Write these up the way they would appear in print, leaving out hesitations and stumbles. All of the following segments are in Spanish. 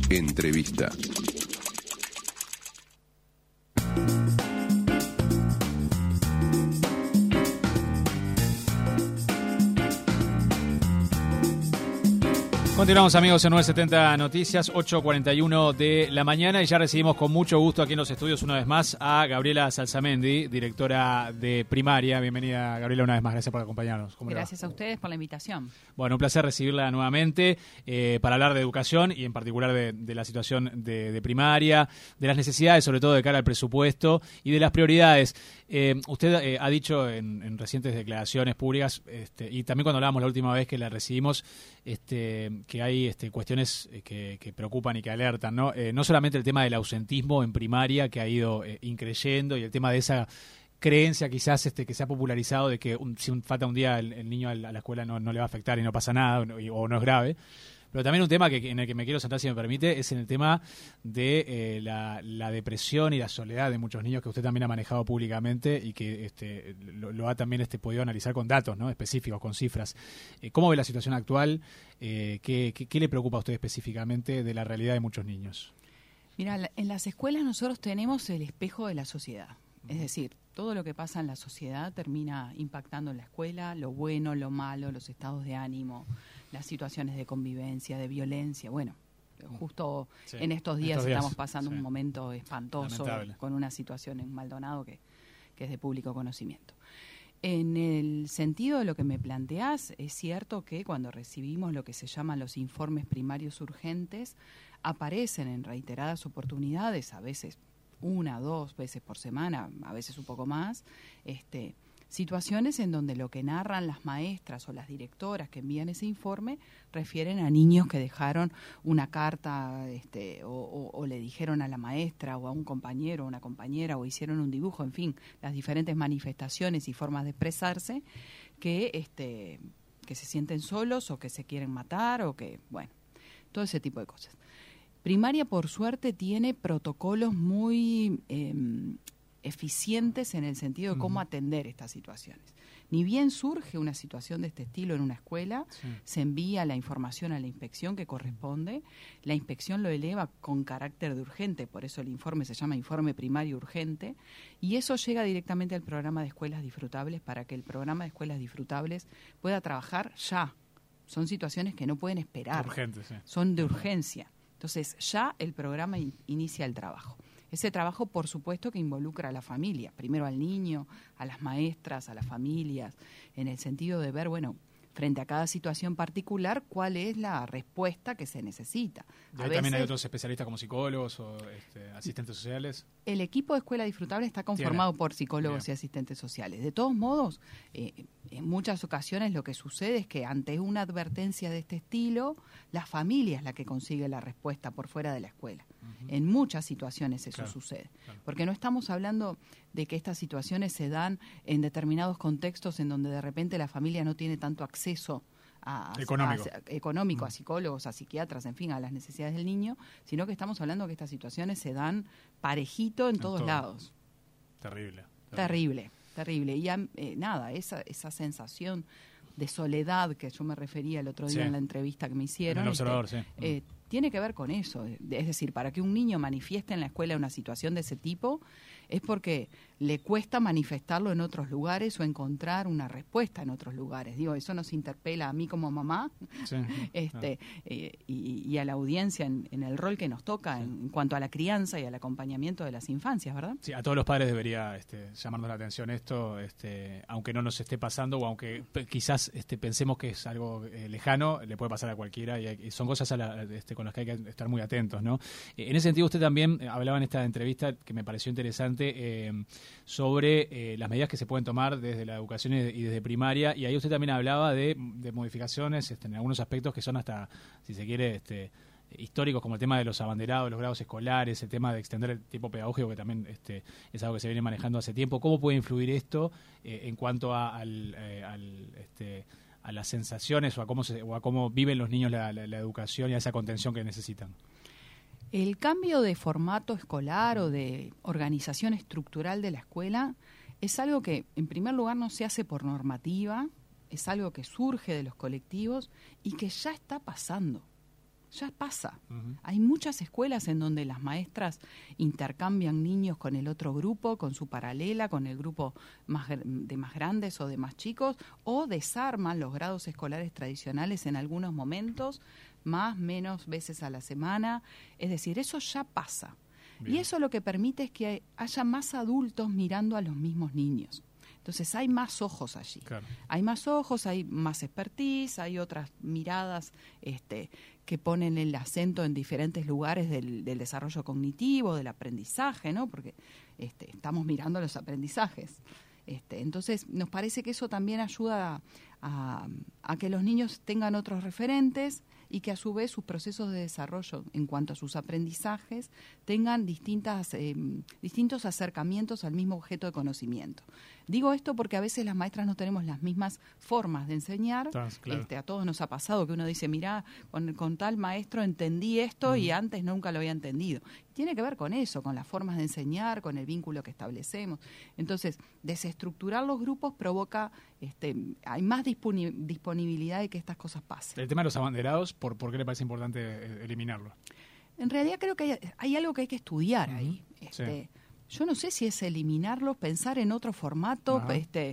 Entrevista. Continuamos, amigos, en 970 Noticias, 8:41 de la mañana, y ya recibimos con mucho gusto aquí en los estudios una vez más a Gabriela Salsamendi, directora de Primaria. Bienvenida, Gabriela, una vez más. Gracias por acompañarnos. Gracias a ustedes por la invitación. Bueno, un placer recibirla nuevamente para hablar de educación y en particular de la situación de primaria, de las necesidades, sobre todo de cara al presupuesto, y de las prioridades. Usted ha dicho en recientes declaraciones públicas, y también cuando hablábamos la última vez que la recibimos, que hay cuestiones que preocupan y que alertan, ¿no? No solamente el tema del ausentismo en primaria, que ha ido increyendo, y el tema de esa creencia quizás que se ha popularizado de que si falta un día el niño a la escuela no le va a afectar y no pasa nada o no es grave. Pero también un tema en el que me quiero centrar, si me permite, es en el tema de la depresión y la soledad de muchos niños, que usted también ha manejado públicamente y que lo ha también podido analizar con datos, ¿no?, específicos, con cifras. ¿Cómo ve la situación actual? ¿Qué le preocupa a usted específicamente de la realidad de muchos niños? Mira, en las escuelas nosotros tenemos el espejo de la sociedad. Es decir, todo lo que pasa en la sociedad termina impactando en la escuela, lo bueno, lo malo, los estados de ánimo, las situaciones de convivencia, de violencia. Bueno, justo sí, en estos días estamos pasando un momento espantoso, lamentable, con una situación en Maldonado que es de público conocimiento. En el sentido de lo que me planteás, es cierto que cuando recibimos lo que se llaman los informes primarios urgentes, aparecen en reiteradas oportunidades, a veces 1 o 2 veces por semana, a veces un poco más, situaciones en donde lo que narran las maestras o las directoras que envían ese informe refieren a niños que dejaron una carta o le dijeron a la maestra o a un compañero o una compañera o hicieron un dibujo, en fin, las diferentes manifestaciones y formas de expresarse que se sienten solos o que se quieren matar o que, bueno, todo ese tipo de cosas. Primaria, por suerte, tiene protocolos muy eficientes en el sentido de cómo atender estas situaciones. Ni bien surge una situación de este estilo en una escuela, se envía la información a la inspección que corresponde, la inspección lo eleva con carácter de urgente, por eso el informe se llama informe primario urgente, y eso llega directamente al programa de escuelas disfrutables para que el programa de escuelas disfrutables pueda trabajar ya. Son situaciones que no pueden esperar, urgente, sí, son de urgencia. Entonces, ya el programa inicia el trabajo. Ese trabajo, por supuesto, que involucra a la familia, primero al niño, a las maestras, a las familias, en el sentido de ver, bueno, frente a cada situación particular, cuál es la respuesta que se necesita. ¿Y ahí también hay otros especialistas como psicólogos o asistentes sociales? El equipo de Escuela Disfrutable está conformado por psicólogos y asistentes sociales. De todos modos, en muchas ocasiones lo que sucede es que ante una advertencia de este estilo, la familia es la que consigue la respuesta por fuera de la escuela. En muchas situaciones eso sucede. Porque no estamos hablando de que estas situaciones se dan determinados contextos en donde de repente la familia no tiene tanto acceso económico, a psicólogos, a psiquiatras, en fin, a las necesidades del niño, sino que estamos hablando que estas situaciones se dan parejito en todos lados. Terrible. Y esa sensación de soledad que yo me refería el otro día en la entrevista que me hicieron, en el Observador, tiene que ver con eso. Es decir, para que un niño manifieste en la escuela una situación de ese tipo, es porque le cuesta manifestarlo en otros lugares o encontrar una respuesta en otros lugares. Digo, eso nos interpela a mí como mamá y a la audiencia en el rol que nos toca en cuanto a la crianza y al acompañamiento de las infancias, ¿verdad? Sí, a todos los padres debería llamarnos la atención esto, aunque no nos esté pasando o aunque quizás pensemos que es algo lejano, le puede pasar a cualquiera y son cosas con las que hay que estar muy atentos, ¿no? En ese sentido, usted también hablaba en esta entrevista que me pareció interesante sobre las medidas que se pueden tomar desde la educación y desde primaria, y ahí usted también hablaba de modificaciones en algunos aspectos que son hasta, si se quiere, históricos, como el tema de los abanderados, los grados escolares, el tema de extender el tiempo pedagógico, que también es algo que se viene manejando hace tiempo. ¿Cómo puede influir esto en cuanto a las sensaciones o a cómo viven los niños la educación y a esa contención que necesitan? El cambio de formato escolar o de organización estructural de la escuela es algo que, en primer lugar, no se hace por normativa, es algo que surge de los colectivos y que ya está pasando. ya pasa. Hay muchas escuelas en donde las maestras intercambian niños con el otro grupo, con su paralela, con el grupo de más grandes o de más chicos, o desarman los grados escolares tradicionales en algunos momentos, menos veces a la semana. Es decir, eso ya pasa. Bien. Y eso lo que permite es que haya más adultos mirando a los mismos niños. Entonces hay más ojos allí. Claro. Hay más ojos, hay más expertise, hay otras miradas que ponen el acento en diferentes lugares del desarrollo cognitivo, del aprendizaje, ¿no? Porque estamos mirando los aprendizajes. Entonces nos parece que eso también ayuda a que los niños tengan otros referentes y que a su vez sus procesos de desarrollo en cuanto a sus aprendizajes tengan distintos acercamientos al mismo objeto de conocimiento. Digo esto porque a veces las maestras no tenemos las mismas formas de enseñar. Claro. A todos nos ha pasado que uno dice, mirá, con tal maestro entendí esto y antes nunca lo había entendido. Tiene que ver con eso, con las formas de enseñar, con el vínculo que establecemos. Entonces, desestructurar los grupos provoca, hay más disponibilidad de que estas cosas pasen. El tema de los abanderados, ¿por qué le parece importante eliminarlo? En realidad creo que hay algo que hay que estudiar ahí. Sí. Yo no sé si es eliminarlos, pensar en otro formato,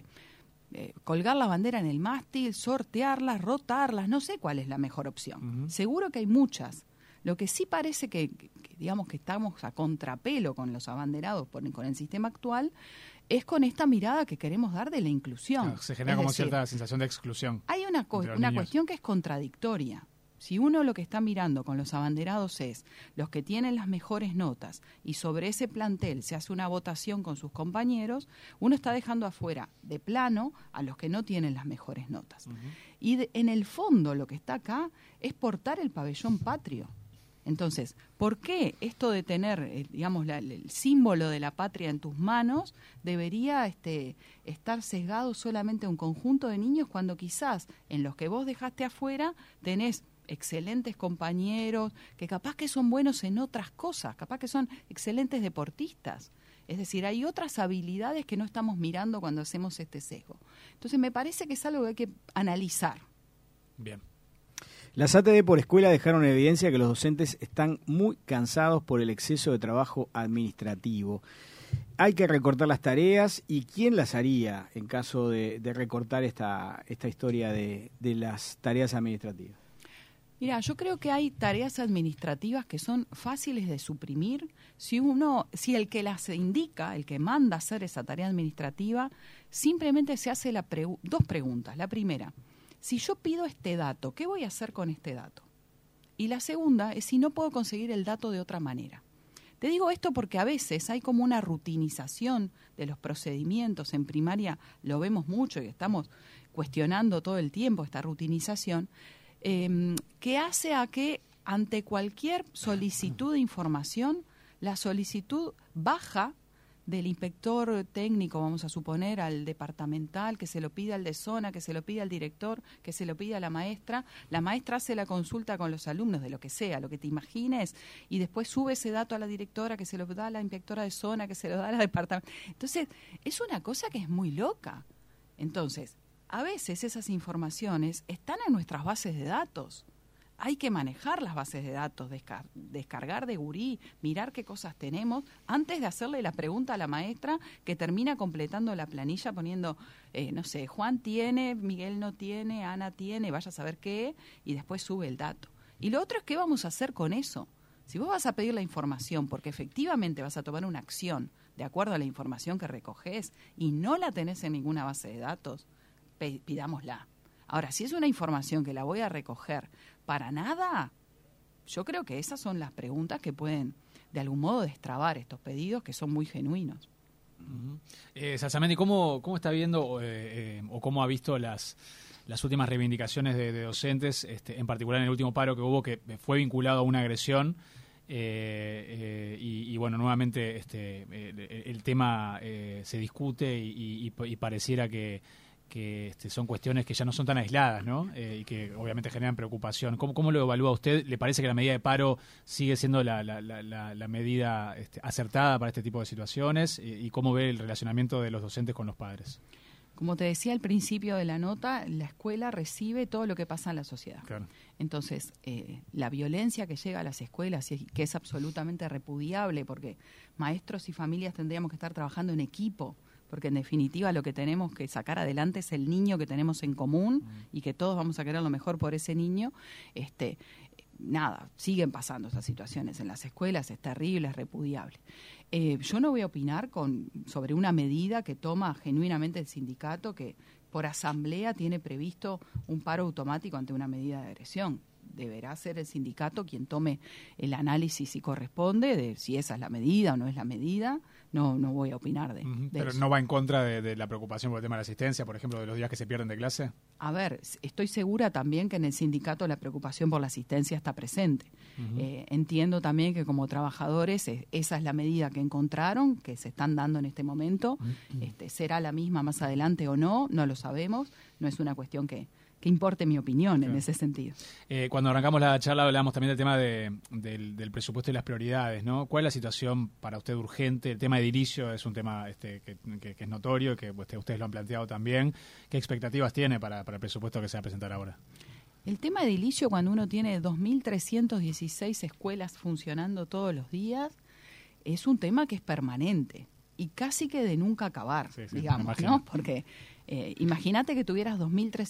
colgar la bandera en el mástil, sortearlas, rotarlas, no sé cuál es la mejor opción. Seguro que hay muchas. Lo que sí parece que digamos que estamos a contrapelo con los abanderados, con el sistema actual, es con esta mirada que queremos dar de la inclusión. Claro, se genera como cierta sensación de exclusión. Hay una cuestión que es contradictoria. Si uno lo que está mirando con los abanderados es los que tienen las mejores notas y sobre ese plantel se hace una votación con sus compañeros, uno está dejando afuera de plano a los que no tienen las mejores notas. Y en el fondo lo que está acá es portar el pabellón patrio. Entonces, ¿por qué esto de tener, digamos, el símbolo de la patria en tus manos debería estar sesgado solamente a un conjunto de niños cuando quizás en los que vos dejaste afuera tenés excelentes compañeros que capaz que son buenos en otras cosas, capaz que son excelentes deportistas? Es decir, hay otras habilidades que no estamos mirando cuando hacemos este sesgo. Entonces, me parece que es algo que hay que analizar. Bien. Las ATD por escuela dejaron en evidencia que los docentes están muy cansados por el exceso de trabajo administrativo. Hay que recortar las tareas, y ¿quién las haría en caso de recortar esta historia de las tareas administrativas? Mira, yo creo que hay tareas administrativas que son fáciles de suprimir si el que las indica, el que manda hacer esa tarea administrativa, simplemente se hace dos preguntas. La primera, si yo pido este dato, ¿qué voy a hacer con este dato? Y la segunda es si no puedo conseguir el dato de otra manera. Te digo esto porque a veces hay como una rutinización de los procedimientos. En primaria lo vemos mucho y estamos cuestionando todo el tiempo esta rutinización, que hace a que ante cualquier solicitud de información, la solicitud baja del inspector técnico, vamos a suponer, al departamental, que se lo pide al de zona, que se lo pide al director, que se lo pide a la maestra hace la consulta con los alumnos, de lo que sea, lo que te imagines, y después sube ese dato a la directora, que se lo da a la inspectora de zona, que se lo da a la departamental. Entonces, es una cosa que es muy loca. Entonces, a veces esas informaciones están en nuestras bases de datos. Hay que manejar las bases de datos, descargar de gurí, mirar qué cosas tenemos, antes de hacerle la pregunta a la maestra que termina completando la planilla poniendo, no sé, Juan tiene, Miguel no tiene, Ana tiene, vaya a saber qué, y después sube el dato. Y lo otro es, ¿qué vamos a hacer con eso? Si vos vas a pedir la información porque efectivamente vas a tomar una acción de acuerdo a la información que recoges y no la tenés en ninguna base de datos, pidámosla. Ahora, si es una información que la voy a recoger para nada, yo creo que esas son las preguntas que pueden, de algún modo, destrabar estos pedidos que son muy genuinos. Salsamendi, ¿cómo está viendo o cómo ha visto las últimas reivindicaciones de docentes, en particular en el último paro que hubo, que fue vinculado a una agresión? Y bueno, nuevamente el tema se discute y pareciera que son cuestiones que ya no son tan aisladas, ¿no? Y que obviamente generan preocupación. ¿Cómo lo evalúa usted? ¿Le parece que la medida de paro sigue siendo la medida acertada para este tipo de situaciones? ¿Y cómo ve el relacionamiento de los docentes con los padres? Como te decía al principio de la nota, la escuela recibe todo lo que pasa en la sociedad. Claro. Entonces, la violencia que llega a las escuelas, y que es absolutamente repudiable, porque maestros y familias tendríamos que estar trabajando en equipo, porque en definitiva lo que tenemos que sacar adelante es el niño que tenemos en común y que todos vamos a querer lo mejor por ese niño. Nada, siguen pasando esas situaciones en las escuelas, es terrible, es repudiable. Yo no voy a opinar sobre una medida que toma genuinamente el sindicato, que por asamblea tiene previsto un paro automático ante una medida de agresión. Deberá ser el sindicato quien tome el análisis si corresponde, de si esa es la medida o no es la medida. No voy a opinar de Pero eso. ¿no va en contra de la preocupación por el tema de la asistencia, por ejemplo, de los días que se pierden de clase? A ver, estoy segura también que en el sindicato la preocupación por la asistencia está presente. Entiendo también que como trabajadores esa es la medida que encontraron, que se están dando en este momento. ¿Será la misma más adelante o no? No lo sabemos. No es una cuestión que importe mi opinión en ese sentido. Cuando arrancamos la charla hablábamos también del tema del presupuesto y las prioridades, ¿no? ¿Cuál es la situación para usted urgente? El tema de edilicio es un tema que es notorio, que ustedes lo han planteado también. ¿Qué expectativas tiene para el presupuesto que se va a presentar ahora? El tema de edilicio, cuando uno tiene 2.316 escuelas funcionando todos los días, es un tema que es permanente y casi que de nunca acabar, digamos, ¿no? Porque imagínate que tuvieras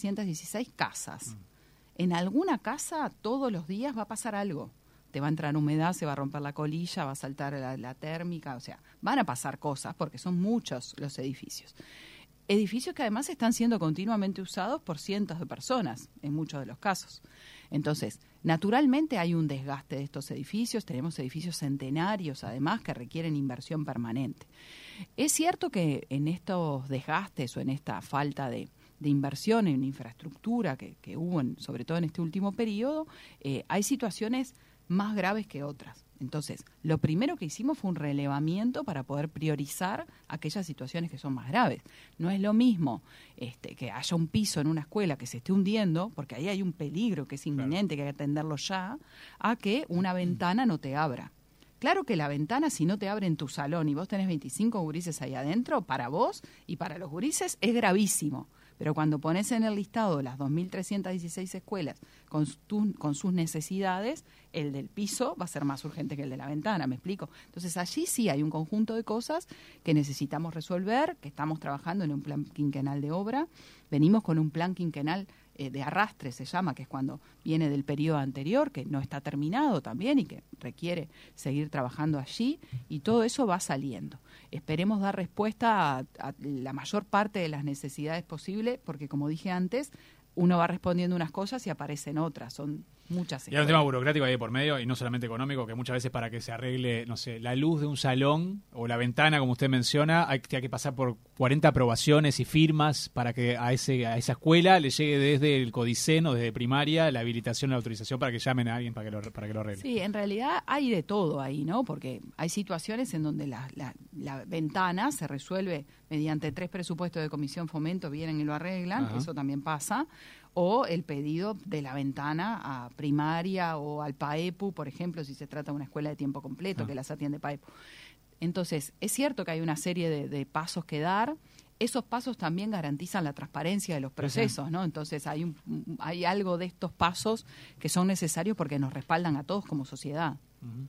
2.316 casas. En alguna casa todos los días va a pasar algo. Te va a entrar humedad, se va a romper la colilla, va a saltar la térmica, o sea, van a pasar cosas porque son muchos los edificios. Edificios que además están siendo continuamente usados por cientos de personas, en muchos de los casos. Entonces, naturalmente hay un desgaste de estos edificios, tenemos edificios centenarios además que requieren inversión permanente. Es cierto que en estos desgastes o en esta falta de inversión en infraestructura que hubo, sobre todo en este último periodo, hay situaciones más graves que otras. Entonces, lo primero que hicimos fue un relevamiento para poder priorizar aquellas situaciones que son más graves. No es lo mismo que haya un piso en una escuela que se esté hundiendo, porque ahí hay un peligro que es inminente, que hay que atenderlo ya, a que una ventana no te abra. Claro que la ventana, si no te abre en tu salón y vos tenés 25 gurises ahí adentro, para vos y para los gurises es gravísimo. Pero cuando pones en el listado las 2.316 escuelas con sus necesidades, el del piso va a ser más urgente que el de la ventana, ¿me explico? Entonces allí sí hay un conjunto de cosas que necesitamos resolver, que estamos trabajando en un plan quinquenal de obra. Venimos con un plan quinquenal de arrastre, se llama, que es cuando viene del periodo anterior, que no está terminado también y que requiere seguir trabajando allí, y todo eso va saliendo. Esperemos dar respuesta a la mayor parte de las necesidades posibles, porque como dije antes, uno va respondiendo unas cosas y aparecen otras, son muchas. Y hay un tema burocrático ahí por medio, y no solamente económico, que muchas veces para que se arregle, no sé, la luz de un salón o la ventana, como usted menciona, hay que pasar por 40 aprobaciones y firmas para que a esa escuela le llegue desde el Codicen o desde primaria la habilitación, la autorización para que llamen a alguien para que lo arregle. Sí, en realidad hay de todo ahí, ¿no? Porque hay situaciones en donde la ventana se resuelve mediante 3 presupuestos de Comisión Fomento, vienen y lo arreglan, Ajá. Eso también pasa, o el pedido de la ventana a primaria o al PAEPU, por ejemplo, si se trata de una escuela de tiempo completo que las atiende PAEPU. Entonces, es cierto que hay una serie de pasos que dar. Esos pasos también garantizan la transparencia de los procesos, ¿no? Entonces, hay algo de estos pasos que son necesarios porque nos respaldan a todos como sociedad.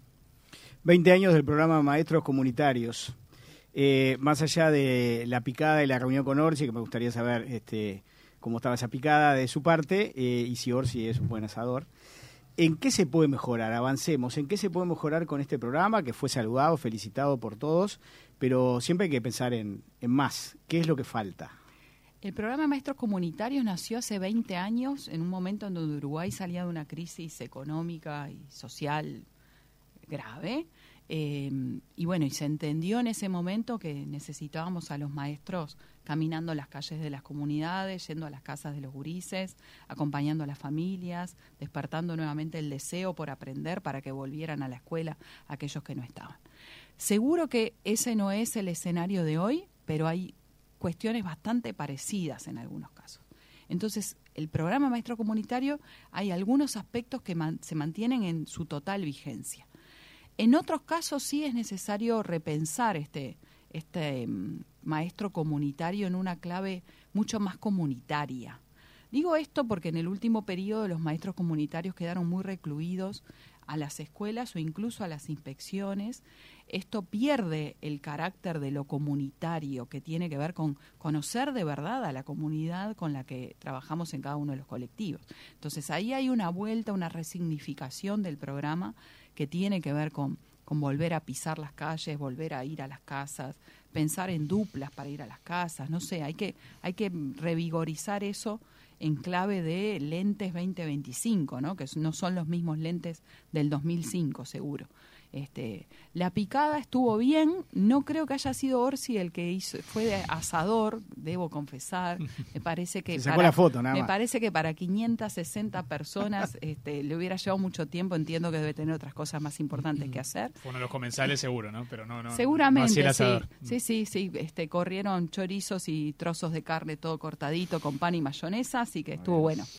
20 años del programa Maestros Comunitarios. Más allá de la picada y la reunión con Orsi, que me gustaría saber cómo estaba esa picada de su parte, y si Orsi es un buen asador. ¿En qué se puede mejorar? Avancemos. ¿En qué se puede mejorar con este programa que fue saludado, felicitado por todos? Pero siempre hay que pensar en más. ¿Qué es lo que falta? El programa de Maestros Comunitarios nació hace 20 años, en un momento en donde Uruguay salía de una crisis económica y social grave. Y bueno, y se entendió en ese momento que necesitábamos a los maestros caminando las calles de las comunidades, yendo a las casas de los gurises, acompañando a las familias, despertando nuevamente el deseo por aprender para que volvieran a la escuela aquellos que no estaban. Seguro que ese no es el escenario de hoy, pero hay cuestiones bastante parecidas en algunos casos. Entonces, el programa Maestro Comunitario, hay algunos aspectos que se mantienen en su total vigencia. En otros casos sí es necesario repensar este maestro comunitario en una clave mucho más comunitaria. Digo esto porque en el último periodo los maestros comunitarios quedaron muy recluidos a las escuelas o incluso a las inspecciones. Esto pierde el carácter de lo comunitario, que tiene que ver con conocer de verdad a la comunidad con la que trabajamos en cada uno de los colectivos. Entonces ahí hay una vuelta, una resignificación del programa que tiene que ver con volver a pisar las calles, volver a ir a las casas, pensar en duplas para ir a las casas, no sé, hay que revigorizar eso en clave de lentes 2025, ¿no? Que no son los mismos lentes del 2005, seguro. La picada estuvo bien, no creo que haya sido Orsi el que fue de asador, debo confesar. Me parece que se sacó la foto, nada más. Me parece que para 560 personas le hubiera llevado mucho tiempo. Entiendo que debe tener otras cosas más importantes que hacer. Fue uno de los comensales seguro, ¿no? Pero no seguramente, no hacía el sí. Corrieron chorizos y trozos de carne todo cortadito con pan y mayonesa, así que estuvo bueno.